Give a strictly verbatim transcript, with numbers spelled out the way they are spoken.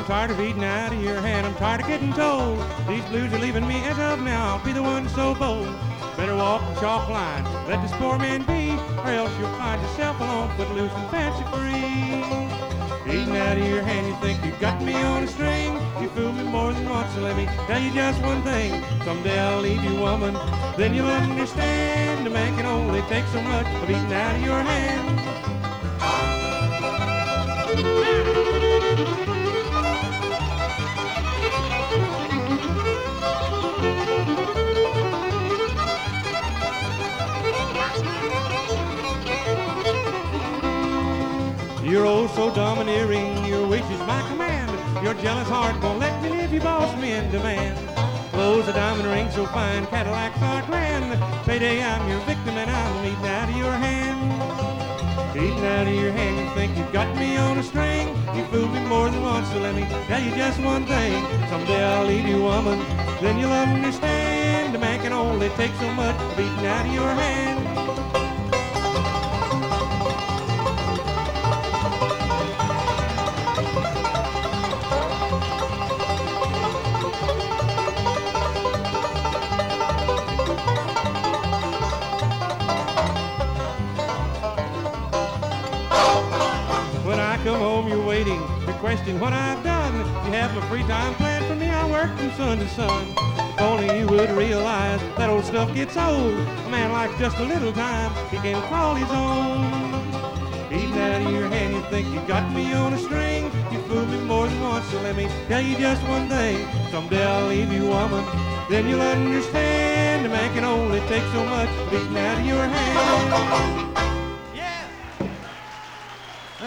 I'm tired of eating out of your hand. I'm tired of getting told these blues are leaving me. As of now, I'll be the one so bold. Better walk the chalk line, let this poor man be, or else you'll find yourself alone, foot loose and fancy free. Eating out of your hand, you think you got me on a string. You fooled me more than once, so let me tell you just one thing. Someday I'll leave you, woman, then you'll understand. A man can only take so much of eating out of your hand. You're oh so domineering, your wish is my command. Your jealous heart won't let me live, you boss me in demand. Clothes, a diamond ring so fine, Cadillacs are grand. Payday, I'm your victim and I'm eating out of your hand. Eating out of your hand, you think you got me on a string. You fooled me more than once, so let me tell you just one thing. Someday I'll leave you, woman, then you'll understand. A man can only take so much of eating out of your hand. Come home, you're waiting to question what I've done. You have my free time planned for me, I work from sun to sun. If only you would realize that old stuff gets old. A man likes just a little time, he can call his own. Eating out of your hand, you think you got me on a string. You fooled me more than once, so let me tell you just one thing. Someday I'll leave you, woman, then you'll understand. A man can only take so much, eating out of your hand.